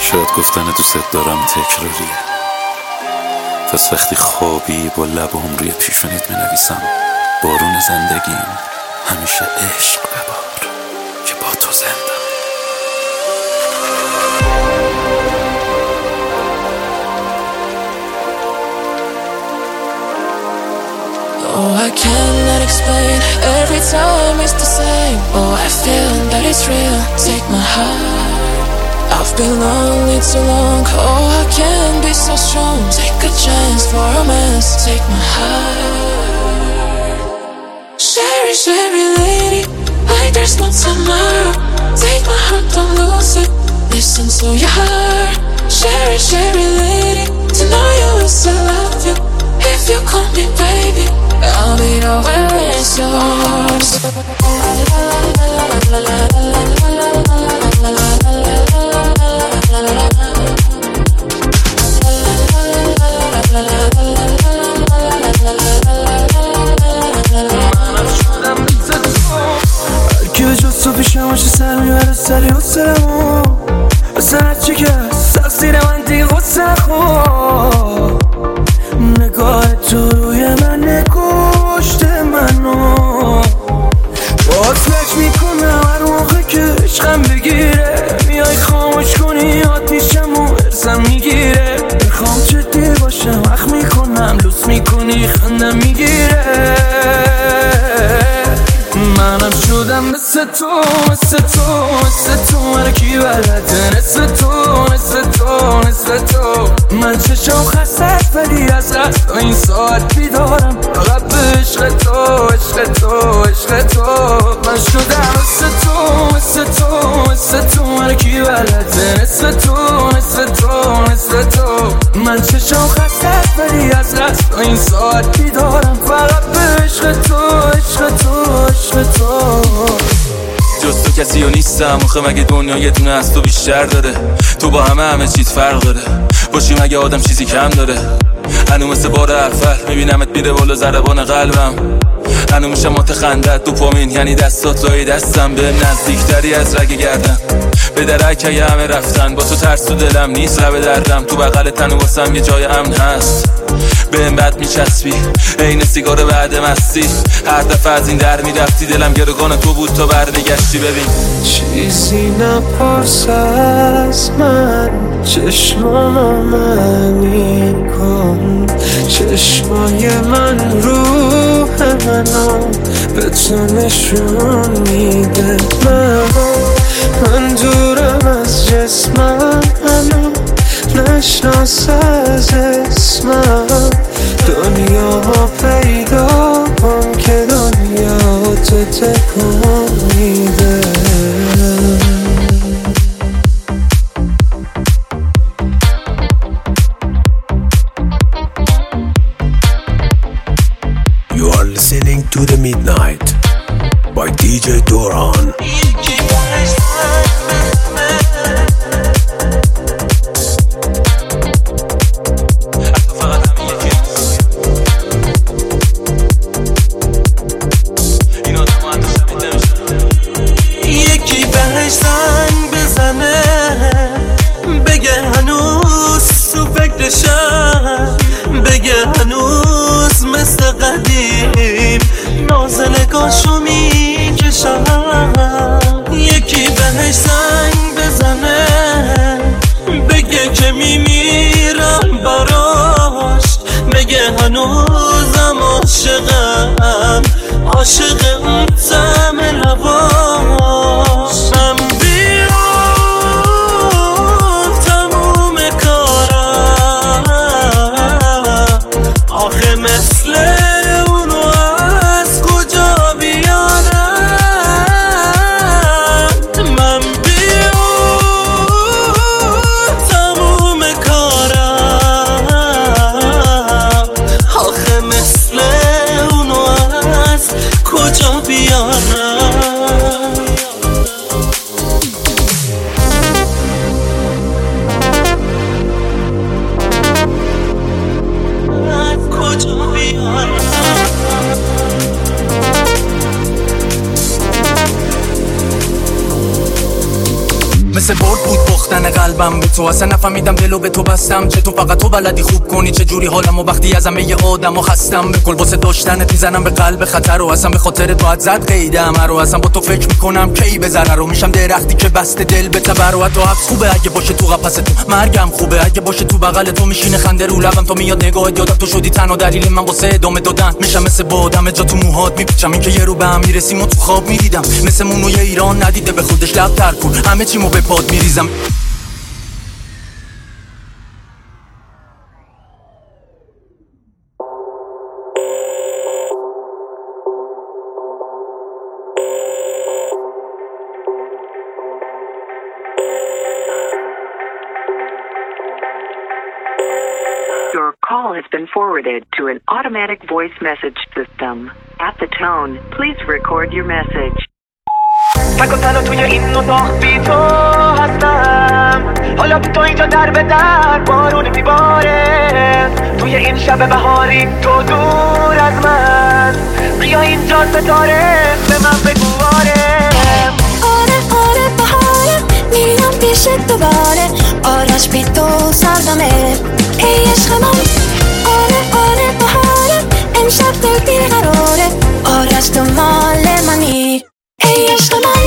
شاید گفتن دوست دارم تکراریه، پس وقتی خوابی با لبم روی پیشونیت می‌نویسم بارون زندگیم همیشه عشق ببار که با تو زنده. Oh, I cannot explain, every time it's the same. Oh, I feel that it's real, take my heart. I've been lonely too long, oh, I can't be so strong. Take a chance for romance, take my heart. Sherry, Sherry lady, like there's no tomorrow. Take my heart, don't lose it, listen to your heart. Sherry, Sherry lady, to know you is to love you. If you call me baby, I'll be the one that's yours. که جز تو پیشم باشه سر میبره سری حسنمو اصلا هرچی که سخصیر من دیگه غصه نخور. نگاه تو روی من نکشت منو، باز فکر میکنم هر موقع که عشقم بگیره میای خاموش کنی آتیشم و ارزم میگیره. میخوام جدی باشم وقت میکنم لوس میکنی خندم میگیره. منم شدم مثل تو مثل تو مثل تو، هر کی بلده نصف تو نصف تو نصف تو. من چشم خسته ولی از قصد این ساعت بیدارم فقط به عشق تو عشق تو عشق تو. من شدم مثل تو مثل تو مثل تو، هر کی بلده نصف تو نصف تو نصف تو. من چشم خسته ولی از قصد این ساعت بیدارم فقط به عشق تو عشق تو عشق تو. جز تو کسی و نیستم آخه مگه دنیا یه دونه از تو بیشتر داره؟ تو با همه چیز فرق داره، باشی مگه آدم چیزی کم داره؟ هنو مثل بار اول میبینمت میره بالا ضربان قلبم، هنو میشه مات خندت دوپامین یعنی دستات لای دستم. به نزدیکتری از رگ گردم به درک همه رفتن، با تو ترس تو دلم نیست لب دردم. تو بغل تنو واسم یه جای امن هست، به این بد میچسبی این سیگار بعد مستی. هر دفعه از این در میرفتی دلم گروگان تو بود تا برمیگشتی. ببین چیزی نپرس از من، چشمامو معنی کن. چشمای من روح منو به تو نشون میده. من دورم از جسمم هنو نشناس از اسمم. دنیا ما پیدا کن که دنیا تو تکون میده. You are listening to The Midnight by DJ Doran. بگه هنوز مثل قدیم نازنگاشو میکشم. یکی بهش زنگ بزنه بگه که میمیرم براش. بگه هنوزم عاشقم عاشق اون طعم لباش. من مثل اونو از کجا بیارم؟ من بیام تموم کارم. آخه مثل اونو از کجا بیارم؟ مثل برد بود داشتن قلبم به تو، اصلا نفهمیدم دلو به تو بستم، چه تو فقط تو بلدی خوب کنی چه جوری حالمو وقتی از همه آدمو خستم. به کل واسه داشتنت میزنم به قلب خطر و اصلا به خاطر تو زد قیدم رو، اصلا با تو فکر میکنم کی به ضرر رو، میشم درختی که بسته دل به تبر و تو حبس خوبه اگه باشه تو قفس تو، مرگم خوبه اگه باشه تو بغل تو، میشینه خنده رو لبم تو میاد نگاهت یادم تو شدی تنها دلیل من واسه ادامه دادن، میشم مثل بادم جا تو موهات میپیچم، این که یه رو به هم میرسیم و تو خواب میدیدم، مثل مونوی ایران ندیده به خودش لب تر کن، همه چیمو به پاد میریزم. Your call has been forwarded to an automatic voice message system. At the tone, please record your message. فکر تنها توی این اتاق بی تو هستم، حالا تو اینجا در به در بارون میباره، توی این شب بهاری تو دور از من، بیا اینجا ستاره به من بگو آره. آره بهاره میرم پیشت دوباره، آرش بی تو سردمه ای عشق من. آره بهاره امشب دل بی قراره، آرش تو مال منی ای عشق من.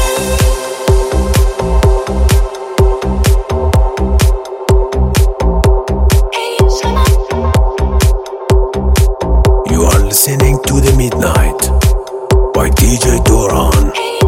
You are listening to The Midnight by DJ Doran.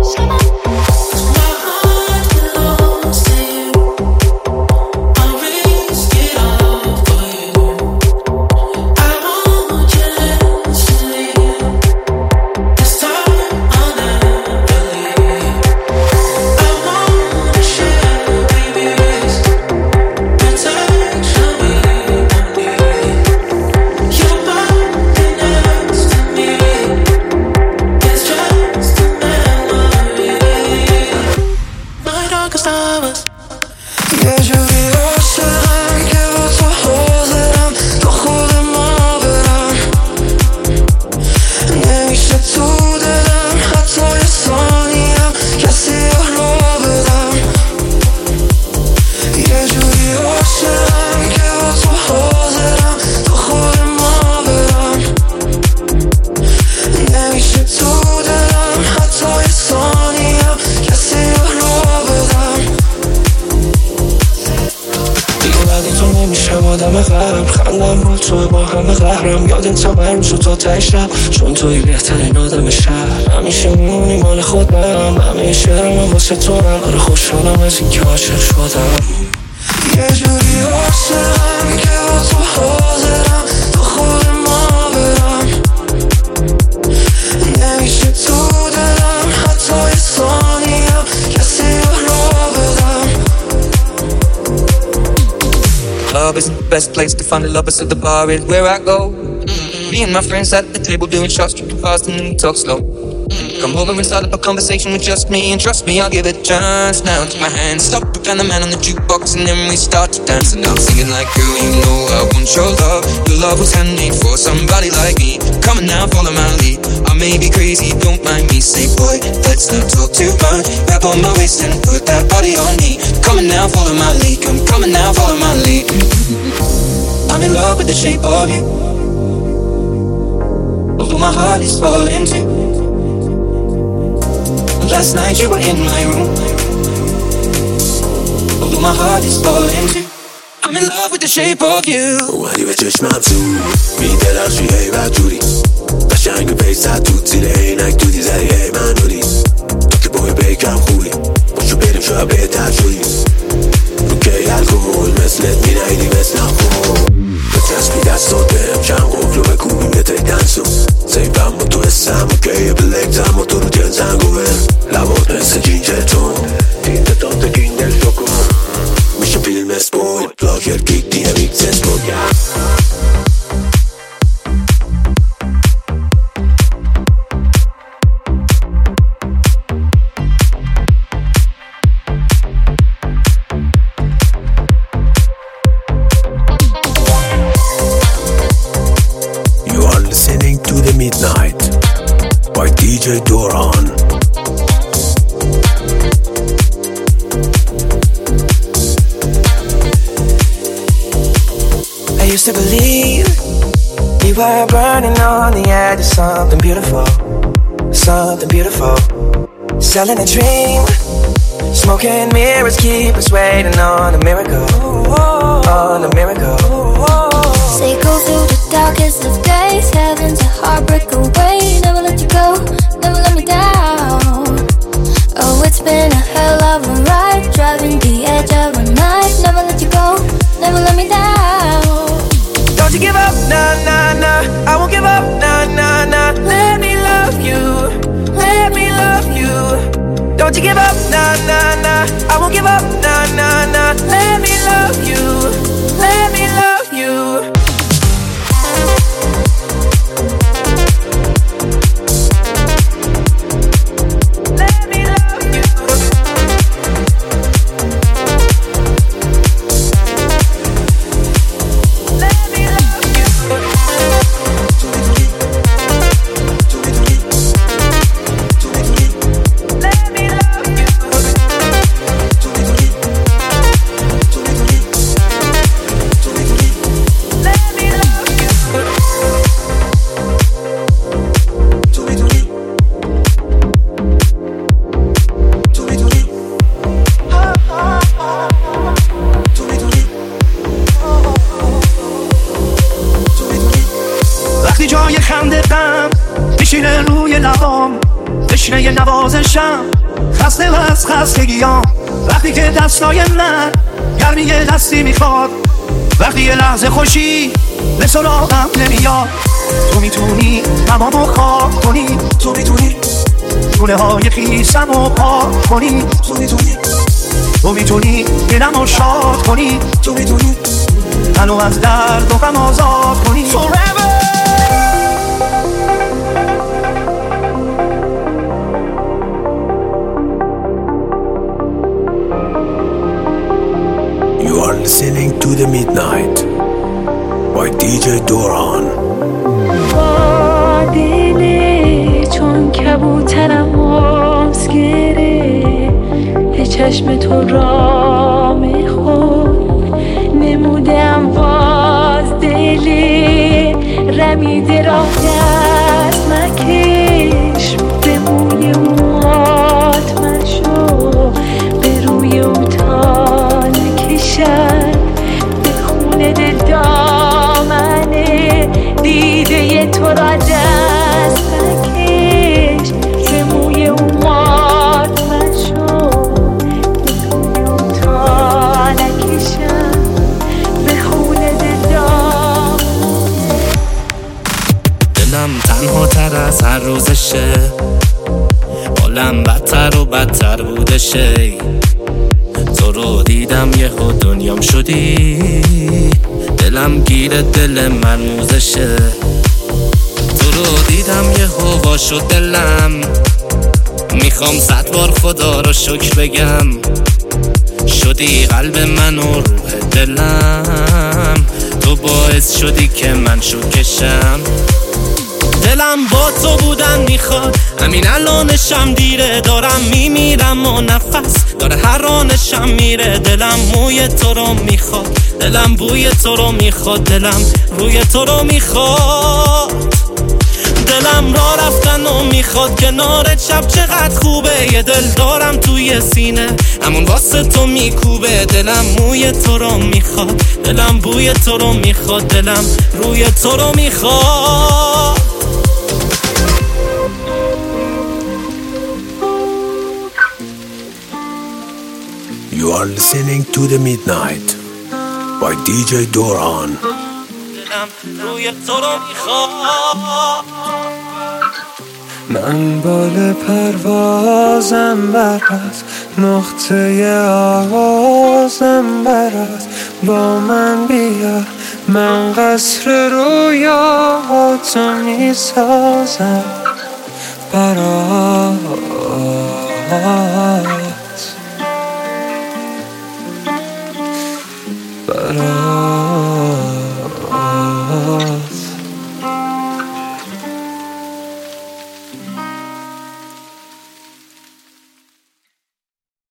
خندم رو تو با همه قهرم، یادت من روز تو ته شب، چون توی بهترین آدم شهر، همیشه مونی مال خودم، همه شعرم واسه تو هم، آره خوشحالم از این که عاشق شدم. یه جوری عاشقم که با تو حاضرم تو خود ما برم، نمیشه تو دلم حتی یه ثانیه کسی رو بدم. Love is the best place to find the lovers, so the bar is where I go. Me and my friends at the table doing shots, drinking fast and we talk slow. Come over and start up a conversation with just me, and trust me, I'll give it a chance. Now take my hand, stop and the man on the jukebox, and then we start to dance. And I'm singing like, girl, you know I want your love. Your love was handmade for somebody like me. Come on now, follow my lead. I may be crazy, don't mind me. Say, boy, let's not talk too much. Grab on my waist and put that body on me. Come on now, follow my lead. Come coming now, follow my lead. I'm in love with the shape of you. Although my heart is falling too. Last night you were in my room. Although my heart is falling too. I'm in love with the shape of you. اومدی به چشمم زود میدرخشی هی بدجوری، قشنگ پیستر توت زیر عینک دودی زدی هی من دودی، تو که بای بیکم خوبی باشو بریم شاید بهتر شدی، رو که الکل مثلت مینایدی مثلم خوب، بچسبی دستات برم چند قفلو بکوبیم یه تک دنسو، سیبم با تو حسم و که یه بلکتم و تو رو جل زنگو برم، لبات مثل جینجرتون تینده تانت گیندل شکن، میشه فیلم اسپویل بلاگر گیگ دیه میکس اسپویل. Midnight by DJ Doran. used to believe we were burning on the edge of something beautiful, something beautiful. Selling a dream, smoking mirrors keep us waiting on a miracle, on a miracle. Say go through the darkest of days, heaven's a heartbreak away. Never let you go, never let me down. Oh, it's been a hell of a ride, driving the edge of a knife. Never let you go, never let me down. Don't you give up, nah, nah, nah. I won't give up, nah, nah, nah. Let me love you, let me love you. Don't you give up, nah, nah, nah. I won't give up, nah, nah, nah. Let me love you, let me love you. تشنه نوازشم خسته و از خستگیام وقتی که دستای من گرمی دستی میخواد وقتی یه لحظه خوشی به سراغم نمیاد تو میتونی تمامو خواب کنی تو میتونی دونه های خیسمو پاک کنی تو میتونی دلمو شاد کنی تو میتونی منو از درد و غم آزاد کنی Forever You are listening to The Midnight by DJ Doran. با دلی چون کبوترم موز گره چشم تو را میخون نمودم باز دلی رمیده را دست مکش به موی موات من شو به روی اوتان کشن به خونه دل دامنه دیده تو را دست مکش به موی موات من شو به روی اوتان کشن به خونه دل دامنه دلم تنها تر از هر روزشه حالم بدتر و بدتر بودشه تو رو دیدم یهو دنیام شدی دلم گیر دل مرموزشه تو رو دیدم یهو وا شد دلم میخوام 100 بار خدا رو شکر بگم شدی قلب من و روح دلم تو باعث شدی که من شوکشم دلم با تو بودن میخواد همین الانشم دیره دارم میمیرم و نفس داره هر آنشم میره دلم موی تو رو میخواد دلم بوی تو رو میخواد دلم روی تو رو میخواد دلم را رفتن و میخواد کنار شب چقدر خوبه یه دل دارم توی سینه همون واسه تو میکوبه دلم موی تو رو میخواد دلم بوی تو رو میخواد دلم روی تو رو میخواد You are listening to The Midnight by DJ Doran. من بال پروازم برات نقطه آغازم برات با من بیا من قصر رویاتو میسازم برات